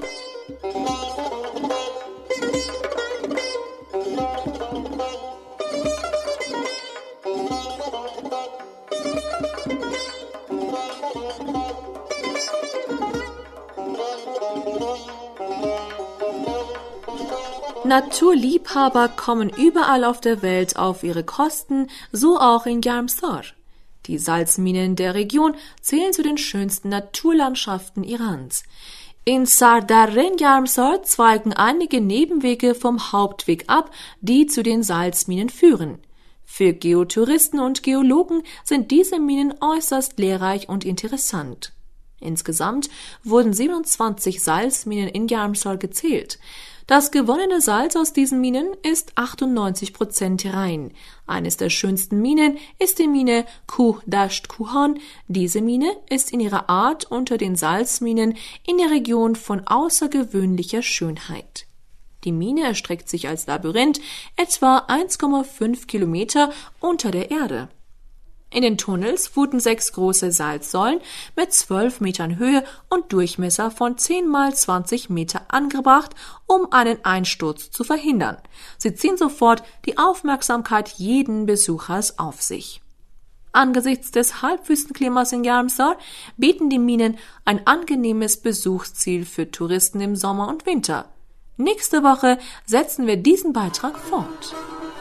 Naturliebhaber kommen überall auf der Welt auf ihre Kosten, so auch in Yarmsar. Die Salzminen der Region zählen zu den schönsten Naturlandschaften Irans. In Sardarren Yarmsar zweigen einige Nebenwege vom Hauptweg ab, die zu den Salzminen führen. Für Geotouristen und Geologen sind diese Minen äußerst lehrreich und interessant. Insgesamt wurden 27 Salzminen in Yarmsar gezählt. Das gewonnene Salz aus diesen Minen ist 98% rein. Eines der schönsten Minen ist die Mine Kuhdasht Kuhan. Diese Mine ist in ihrer Art unter den Salzminen in der Region von außergewöhnlicher Schönheit. Die Mine erstreckt sich als Labyrinth etwa 1,5 Kilometer unter der Erde. In den Tunnels wurden 6 große Salzsäulen mit 12 Metern Höhe und Durchmesser von 10 mal 20 Meter angebracht, um einen Einsturz zu verhindern. Sie ziehen sofort die Aufmerksamkeit jeden Besuchers auf sich. Angesichts des Halbwüstenklimas in Yarmsar bieten die Minen ein angenehmes Besuchsziel für Touristen im Sommer und Winter. Nächste Woche setzen wir diesen Beitrag fort.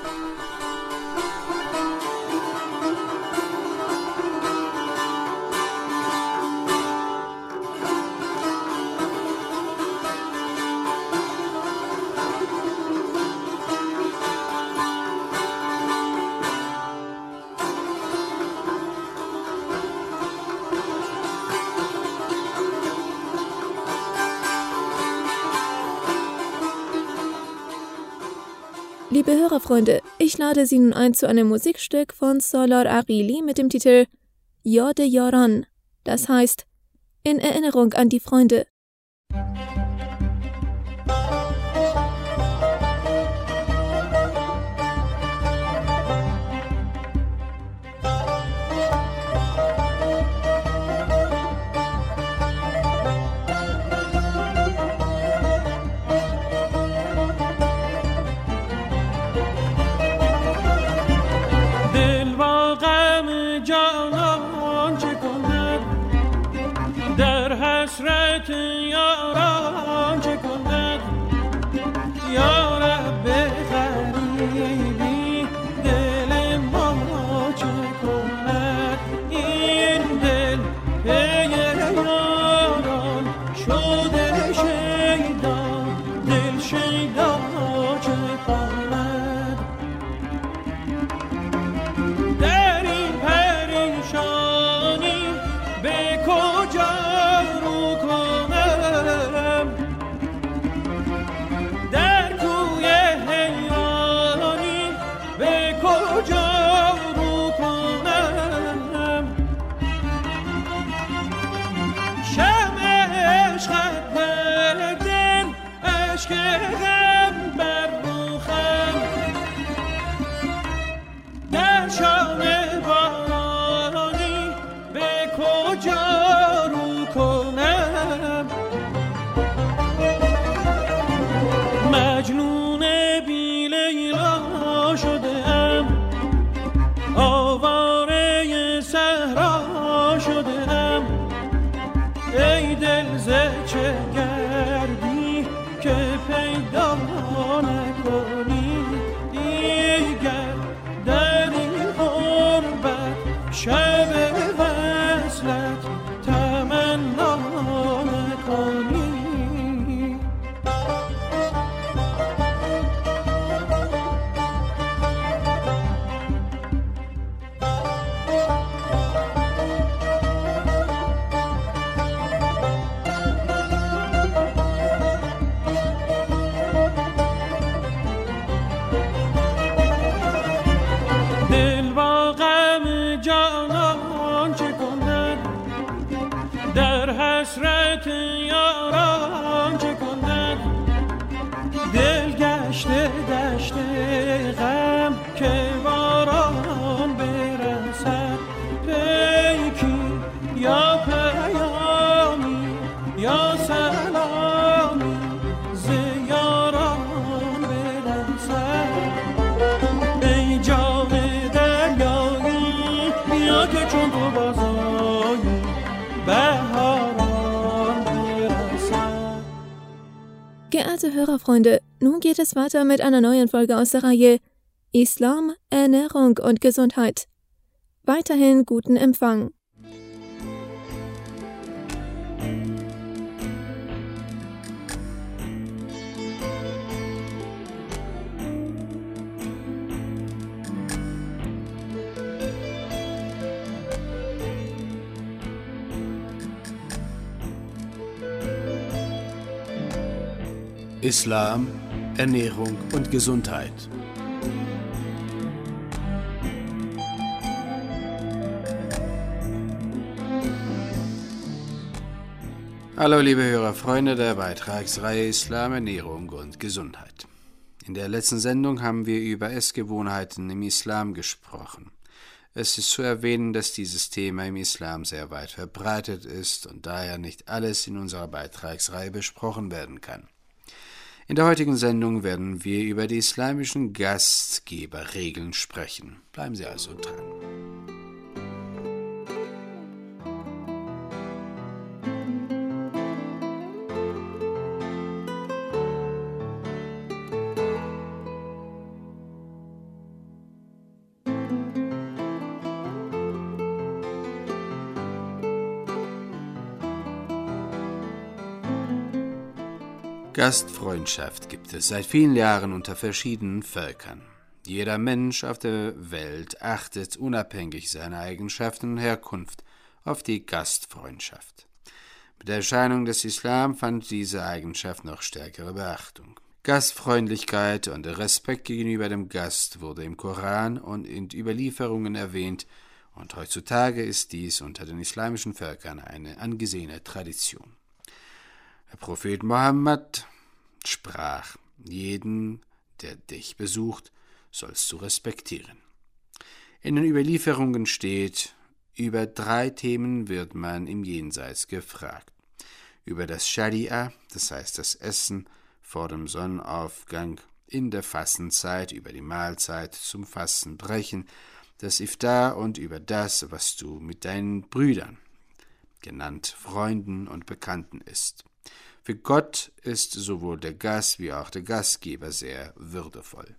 Liebe Hörerfreunde, ich lade Sie nun ein zu einem Musikstück von Salar Aqili mit dem Titel Yad Yaran, das heißt in Erinnerung an die Freunde. حسرت یاران چه کند یا رب غریبی دل ما چه کند این دل پی یاران شده شیدا دل شیدا چه کند در این پریشانی به کجا چه گردی که پیدا نکنی دیگر در این غربت شب وصلت تمنا نکنی حسرت یاران چه کند دل گشته دشت غم که باران برسد پیکی یا پیامی یا سلامی ز یاران برسد ای جان دریایی بیا که چون تو بازایی بهاران برسد. Geehrte Hörerfreunde, nun geht es weiter mit einer neuen Folge aus der Reihe Islam, Ernährung und Gesundheit. Weiterhin guten Empfang. Islam, Ernährung und Gesundheit. Hallo liebe Hörerfreunde der Beitragsreihe Islam, Ernährung und Gesundheit. In der letzten Sendung haben wir über Essgewohnheiten im Islam gesprochen. Es ist zu erwähnen, dass dieses Thema im Islam sehr weit verbreitet ist und daher nicht alles in unserer Beitragsreihe besprochen werden kann. In der heutigen Sendung werden wir über die islamischen Gastgeberregeln sprechen. Bleiben Sie also dran. Gastfreundschaft gibt es seit vielen Jahren unter verschiedenen Völkern. Jeder Mensch auf der Welt achtet unabhängig seiner Eigenschaften und Herkunft auf die Gastfreundschaft. Mit der Erscheinung des Islam fand diese Eigenschaft noch stärkere Beachtung. Gastfreundlichkeit und Respekt gegenüber dem Gast wurde im Koran und in Überlieferungen erwähnt, und heutzutage ist dies unter den islamischen Völkern eine angesehene Tradition. Der Prophet Mohammed sprach: Jeden, der dich besucht, sollst du respektieren. In den Überlieferungen steht: Über 3 Themen wird man im Jenseits gefragt. Über das Scharia, das heißt das Essen vor dem Sonnenaufgang, in der Fastenzeit, über die Mahlzeit zum Fastenbrechen, das Iftar und über das, was du mit deinen Brüdern, genannt Freunden und Bekannten, isst. Für Gott ist sowohl der Gast wie auch der Gastgeber sehr würdevoll.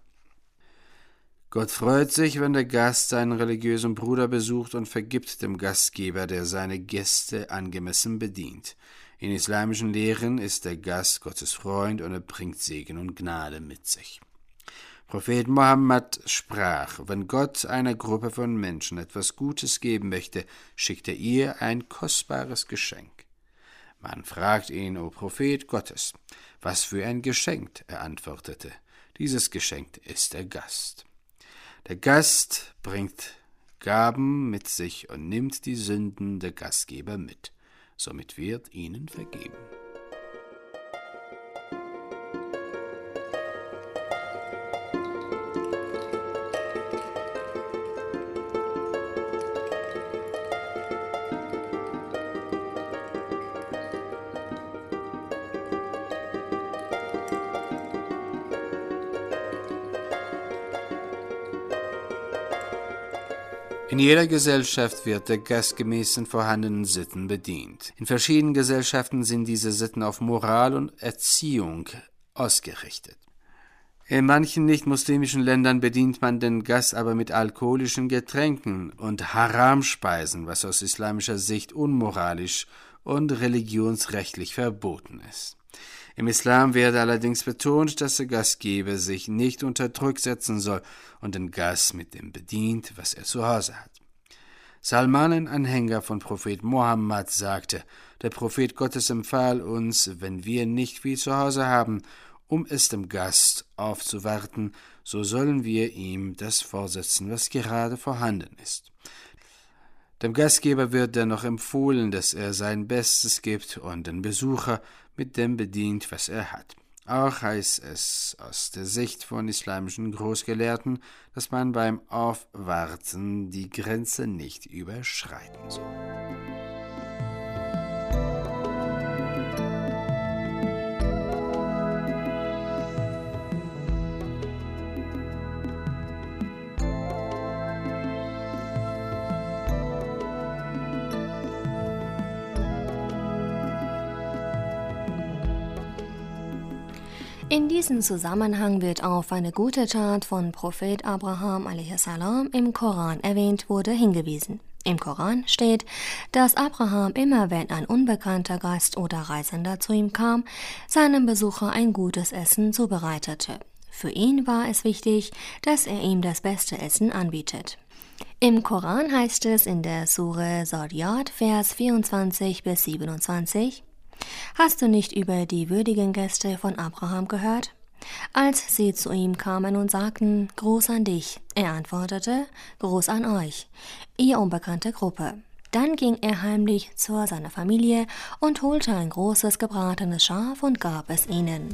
Gott freut sich, wenn der Gast seinen religiösen Bruder besucht und vergibt dem Gastgeber, der seine Gäste angemessen bedient. In islamischen Lehren ist der Gast Gottes Freund und er bringt Segen und Gnade mit sich. Prophet Mohammed sprach: Wenn Gott einer Gruppe von Menschen etwas Gutes geben möchte, schickt er ihr ein kostbares Geschenk. Man fragt ihn: O Prophet Gottes, was für ein Geschenk? Er antwortete: Dieses Geschenk ist der Gast. Der Gast bringt Gaben mit sich und nimmt die Sünden der Gastgeber mit. Somit wird ihnen vergeben. In jeder Gesellschaft wird der Gast gemäß den vorhandenen Sitten bedient. In verschiedenen Gesellschaften sind diese Sitten auf Moral und Erziehung ausgerichtet. In manchen nicht-muslimischen Ländern bedient man den Gast aber mit alkoholischen Getränken und Haramspeisen, was aus islamischer Sicht unmoralisch und religionsrechtlich verboten ist. Im Islam wird allerdings betont, dass der Gastgeber sich nicht unter Druck setzen soll und den Gast mit dem bedient, was er zu Hause hat. Salman, ein Anhänger von Prophet Mohammed, sagte: Der Prophet Gottes empfahl uns, wenn wir nicht viel zu Hause haben, um es dem Gast aufzuwarten, so sollen wir ihm das vorsetzen, was gerade vorhanden ist. Dem Gastgeber wird dennoch empfohlen, dass er sein Bestes gibt und den Besucher mit dem bedient, was er hat. Auch heißt es aus der Sicht von islamischen Großgelehrten, dass man beim Aufwarten die Grenze nicht überschreiten soll. In diesem Zusammenhang wird auf eine gute Tat von Prophet Abraham a.s. im Koran erwähnt wurde hingewiesen. Im Koran steht, dass Abraham immer, wenn ein unbekannter Gast oder Reisender zu ihm kam, seinem Besucher ein gutes Essen zubereitete. Für ihn war es wichtig, dass er ihm das beste Essen anbietet. Im Koran heißt es in der Sure Zariyat, Vers 24 bis 27: Hast du nicht über die würdigen Gäste von Abraham gehört? Als sie zu ihm kamen und sagten, Gruß an dich, er antwortete, Gruß an euch, ihr unbekannte Gruppe. Dann ging er heimlich zu seiner Familie und holte ein großes gebratenes Schaf und gab es ihnen.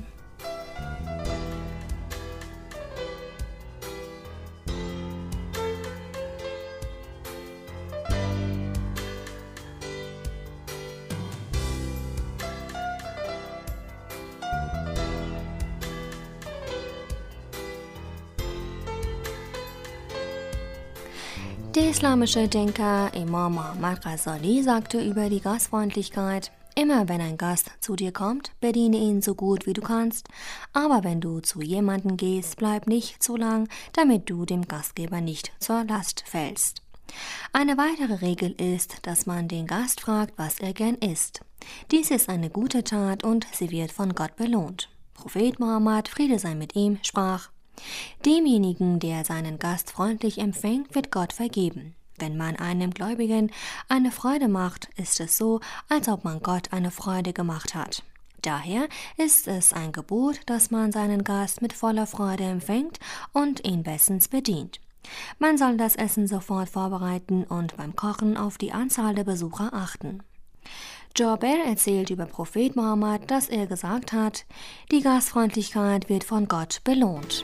Der islamische Denker Imam Muhammad Ghazali sagte über die Gastfreundlichkeit: Immer wenn ein Gast zu dir kommt, bediene ihn so gut wie du kannst, aber wenn du zu jemandem gehst, bleib nicht zu lang, damit du dem Gastgeber nicht zur Last fällst. Eine weitere Regel ist, dass man den Gast fragt, was er gern isst. Dies ist eine gute Tat und sie wird von Gott belohnt. Prophet Mohammed, Friede sei mit ihm, sprach: Demjenigen, der seinen Gast freundlich empfängt, wird Gott vergeben. Wenn man einem Gläubigen eine Freude macht, ist es so, als ob man Gott eine Freude gemacht hat. Daher ist es ein Gebot, dass man seinen Gast mit voller Freude empfängt und ihn bestens bedient. Man soll das Essen sofort vorbereiten und beim Kochen auf die Anzahl der Besucher achten. Jabir erzählt über Prophet Mohammed, dass er gesagt hat, die Gastfreundlichkeit wird von Gott belohnt.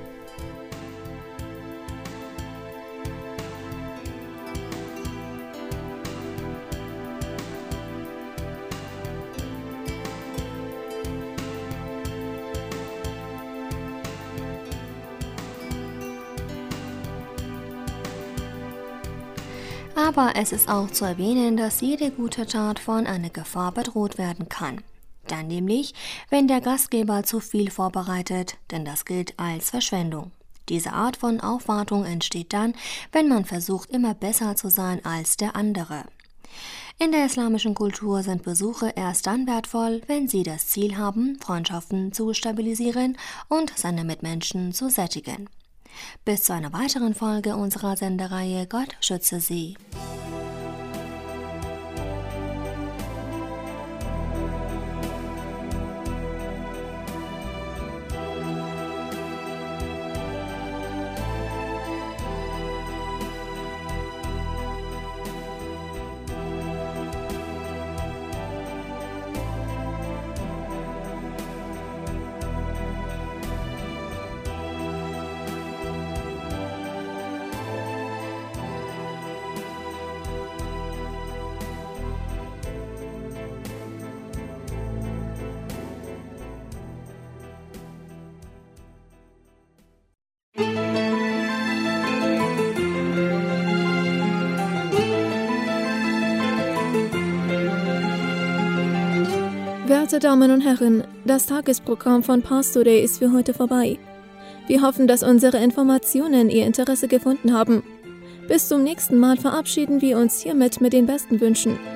Aber es ist auch zu erwähnen, dass jede gute Tat von einer Gefahr bedroht werden kann. Dann nämlich, wenn der Gastgeber zu viel vorbereitet, denn das gilt als Verschwendung. Diese Art von Aufwartung entsteht dann, wenn man versucht, immer besser zu sein als der andere. In der islamischen Kultur sind Besuche erst dann wertvoll, wenn sie das Ziel haben, Freundschaften zu stabilisieren und seine Mitmenschen zu sättigen. Bis zu einer weiteren Folge unserer Sendereihe Gott schütze Sie. Werte Damen und Herren, das Tagesprogramm von Pastoday ist für heute vorbei. Wir hoffen, dass unsere Informationen Ihr Interesse gefunden haben. Bis zum nächsten Mal verabschieden wir uns hiermit mit den besten Wünschen.